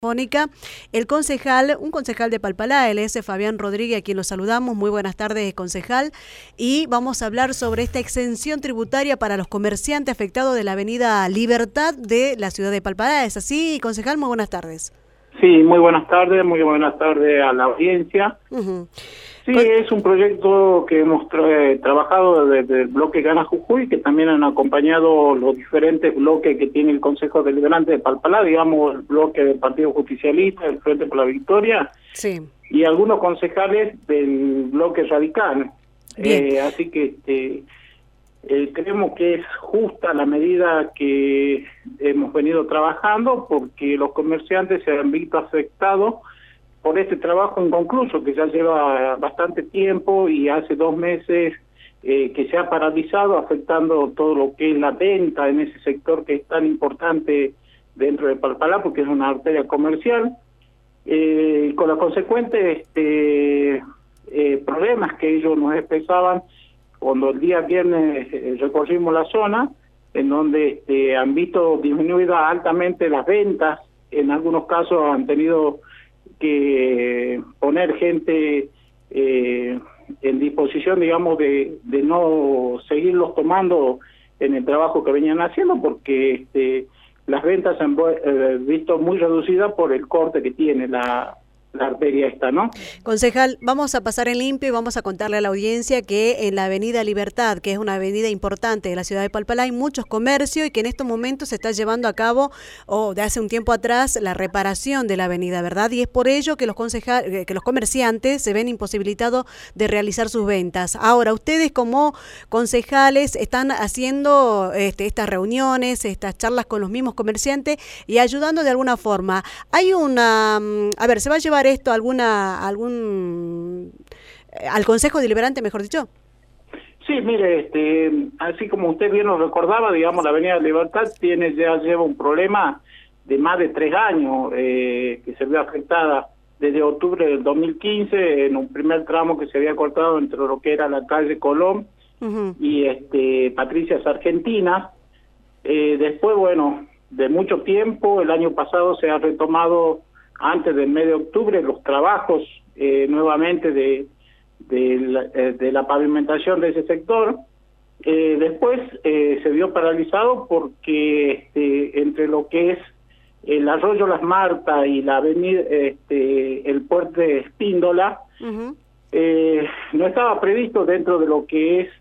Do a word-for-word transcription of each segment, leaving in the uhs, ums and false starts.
telefónica el concejal, un concejal de Palpalá, él es Fabián Rodríguez, a quien lo saludamos. Muy buenas tardes, concejal. Y vamos a hablar sobre esta exención tributaria para los comerciantes afectados de la avenida Libertad de la ciudad de Palpalá. ¿Es así, concejal? Muy buenas tardes. Sí, muy buenas tardes, muy buenas tardes a la audiencia. Uh-huh. Sí, Con... es un proyecto que hemos tra trabajado desde el bloque Gana Jujuy, que también han acompañado los diferentes bloques que tiene el Consejo Deliberante de Palpalá, digamos, el bloque del Partido Justicialista, el Frente por la Victoria, sí, y algunos concejales del bloque Radical. Eh, así que este, eh, creemos que es justa la medida que hemos venido trabajando, porque los comerciantes se han visto afectados por este trabajo inconcluso que ya lleva bastante tiempo y hace dos meses eh, que se ha paralizado, afectando todo lo que es la venta en ese sector que es tan importante dentro de Palpalá, porque es una arteria comercial, eh, con los consecuentes este, eh, problemas que ellos nos expresaban cuando el día viernes eh, recorrimos la zona, en donde este, han visto disminuidas altamente las ventas. En algunos casos han tenido que poner gente eh, en disposición, digamos, de, de no seguirlos tomando en el trabajo que venían haciendo, porque este, las ventas se han eh, visto muy reducidas por el corte que tiene la, la arteria esta, ¿no? Concejal, vamos a pasar en limpio y vamos a contarle a la audiencia que en la avenida Libertad, que es una avenida importante de la ciudad de Palpalá, hay muchos comercios y que en estos momentos se está llevando a cabo, o de hace un tiempo atrás, la reparación de la avenida, ¿verdad? Y es por ello que los concejal, que los comerciantes se ven imposibilitados de realizar sus ventas. Ahora, ustedes como concejales están haciendo este, estas reuniones, estas charlas con los mismos comerciantes y ayudando de alguna forma. Hay una, a ver, ¿se va a llevar esto alguna algún al Consejo Deliberante, mejor dicho? Sí, mire, este, así como usted bien nos recordaba, digamos, la Avenida Libertad tiene ya lleva un problema de más de tres años eh, que se vio afectada desde octubre del dos mil quince en un primer tramo que se había cortado entre lo que era la calle Colón uh-huh. y este Patricia Sargentina. Eh, después, bueno, de mucho tiempo, el año pasado se ha retomado antes del mes de octubre los trabajos eh, nuevamente de, de, la, de la pavimentación de ese sector. Eh, después eh, se vio paralizado porque este, entre lo que es el arroyo Las Martas y la avenida, este, el puente Espíndola, uh-huh. eh, no estaba previsto dentro de lo que es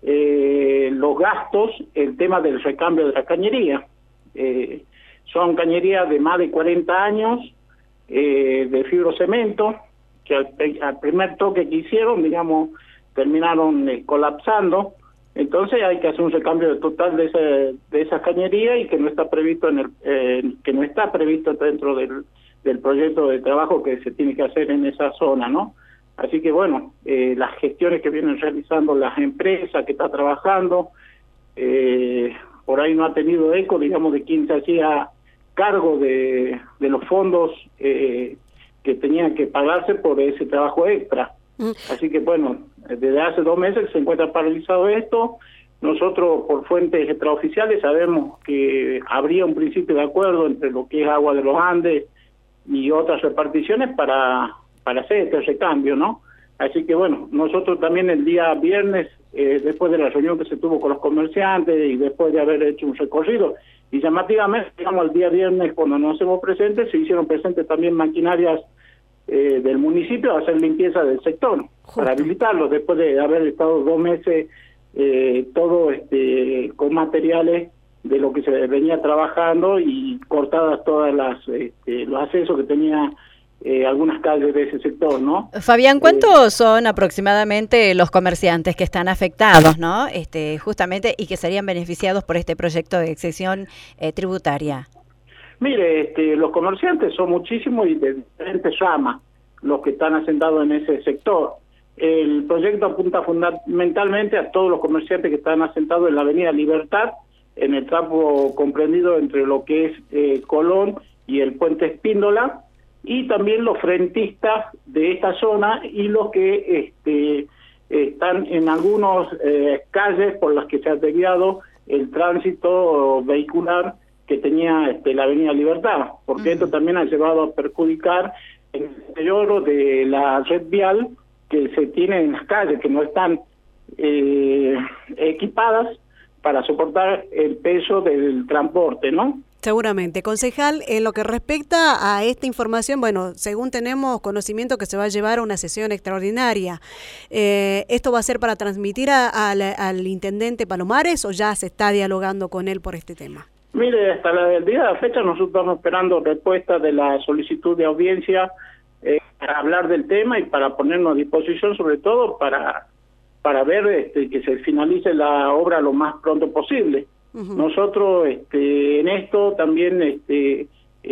eh, los gastos el tema del recambio de la cañería. Eh, son cañerías de más de cuarenta años, Eh, de fibrocemento, que al, al primer toque que hicieron, digamos, terminaron eh, colapsando. Entonces hay que hacer un recambio total de, ese, de esa cañería y que no está previsto en el eh, que no está previsto dentro del, del proyecto de trabajo que se tiene que hacer en esa zona, ¿no? Así que bueno, eh, las gestiones que vienen realizando las empresas que está trabajando, eh, por ahí no ha tenido eco, digamos, de quien se hacía cargo de, de los fondos eh, que tenían que pagarse por ese trabajo extra. Mm. Así que bueno, desde hace dos meses se encuentra paralizado esto. Nosotros por fuentes extraoficiales sabemos que habría un principio de acuerdo entre lo que es Agua de los Andes y otras reparticiones para, para hacer este recambio, ¿no? Así que bueno, nosotros también el día viernes, eh, después de la reunión que se tuvo con los comerciantes y después de haber hecho un recorrido, y llamativamente, digamos, el día viernes, cuando nos hacemos presentes, se hicieron presentes también maquinarias eh, del municipio a hacer limpieza del sector, Justo. para habilitarlo, después de haber estado dos meses eh, todo este con materiales de lo que se venía trabajando y cortadas todas las este, los accesos que tenía eh, algunas calles de ese sector, ¿no? Fabián, ¿cuántos eh, son aproximadamente los comerciantes que están afectados, ¿no? Este, justamente, y que serían beneficiados por este proyecto de exención eh, tributaria? Mire, este, los comerciantes son muchísimos y de diferentes ramas los que están asentados en ese sector. El proyecto apunta fundamentalmente a todos los comerciantes que están asentados en la Avenida Libertad, en el tramo comprendido entre lo que es eh, Colón y el puente Espíndola, y también los frentistas de esta zona y los que este, están en algunas eh, calles por las que se ha desviado el tránsito vehicular que tenía este, la Avenida Libertad, porque uh-huh. esto también ha llevado a perjudicar el deterioro de la red vial que se tiene en las calles, que no están eh, equipadas para soportar el peso del transporte, ¿no? Seguramente. Concejal, en lo que respecta a esta información, bueno, según tenemos conocimiento que se va a llevar a una sesión extraordinaria, eh, ¿esto va a ser para transmitir a, a la, al intendente Palomares o ya se está dialogando con él por este tema? Mire, hasta la, el día de la fecha nosotros estamos esperando respuesta de la solicitud de audiencia eh, para hablar del tema y para ponernos a disposición, sobre todo para, para ver este, que se finalice la obra lo más pronto posible. Uh-huh. Nosotros este, en esto también este,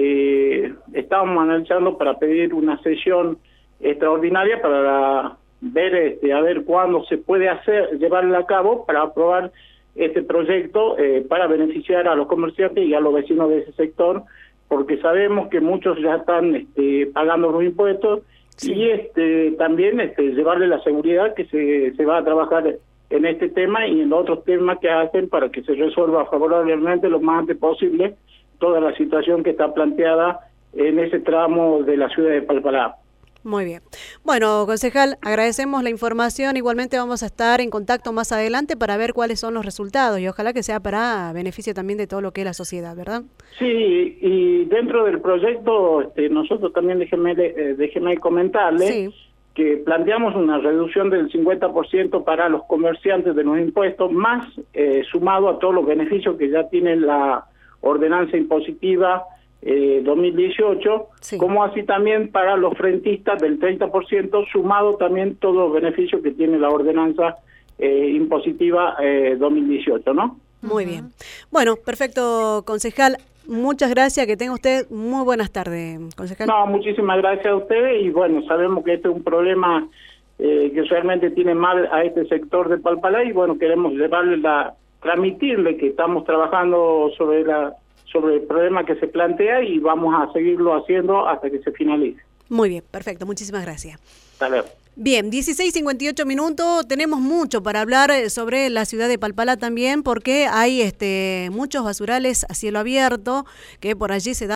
eh, estábamos analizando para pedir una sesión extraordinaria para ver este, a ver cuándo se puede hacer, llevarla a cabo para aprobar este proyecto eh, para beneficiar a los comerciantes y a los vecinos de ese sector, porque sabemos que muchos ya están este, pagando los impuestos sí. y este también este, llevarle la seguridad que se, se va a trabajar en este tema y en los otros temas que hacen para que se resuelva favorablemente lo más antes posible toda la situación que está planteada en ese tramo de la ciudad de Palpalá. Muy bien. Bueno, concejal, agradecemos la información. Igualmente vamos a estar en contacto más adelante para ver cuáles son los resultados y ojalá que sea para beneficio también de todo lo que es la sociedad, ¿verdad? Sí, y dentro del proyecto este, nosotros también déjeme, eh, déjeme comentarle sí. que planteamos una reducción del cincuenta por ciento para los comerciantes de los impuestos, más eh, sumado a todos los beneficios que ya tiene la ordenanza impositiva Eh, dos mil dieciocho, sí. como así también para los frentistas del treinta por ciento, sumado también todos los beneficios que tiene la ordenanza eh, impositiva eh, dos mil dieciocho, ¿no? Muy uh-huh. bien. Bueno, perfecto, concejal. Muchas gracias, que tenga usted muy buenas tardes, concejal. No, muchísimas gracias a ustedes y bueno, sabemos que este es un problema eh, que realmente tiene mal a este sector de Palpalá y bueno, queremos llevarle la, transmitirle que estamos trabajando sobre la sobre el problema que se plantea y vamos a seguirlo haciendo hasta que se finalice. Muy bien, perfecto, muchísimas gracias. Hasta luego. Bien, dieciséis cincuenta y ocho minutos, tenemos mucho para hablar sobre la ciudad de Palpalá también, porque hay este muchos basurales a cielo abierto que por allí se dan